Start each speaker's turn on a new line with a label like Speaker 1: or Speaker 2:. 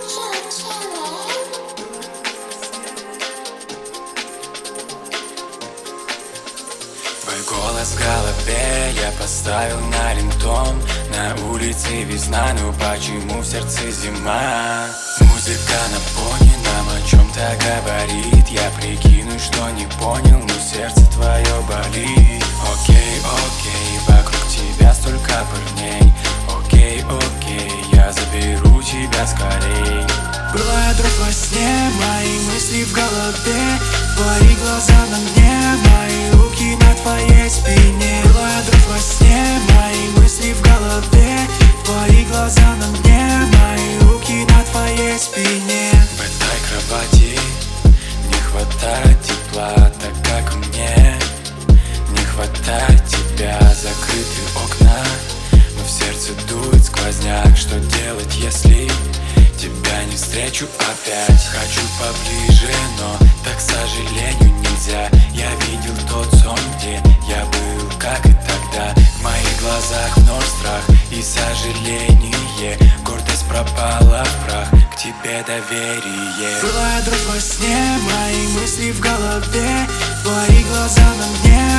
Speaker 1: Твой голос в голове я поставил на рингтон. На улице весна, но почему в сердце зима? Музыка наполнена, о чем-то говорит. Я прикину, что не понял, но сердце твое болит. Окей, окей, вокруг тебя столько парней. Окей, окей, я заберу тебя скорей. Была дрожь во сне, мои мысли в голове. Твои глаза на мне, мои руки на твоей спине. Была дрожь во сне, мои мысли в голове. Твои глаза на мне, мои руки на твоей спине. В этой кровати не хватает тепла, так как мне не хватает тебя. Закрыты окна, но в сердце дует сквозняк. Что делать, если тебя не встречу опять? Хочу поближе, но так, к сожалению, нельзя. Я видел тот сон, где я был, как и тогда. В моих глазах вновь страх и сожаление. Гордость пропала в прах, к тебе доверие. Была дрожь во сне, мои мысли в голове. Твои глаза на мне,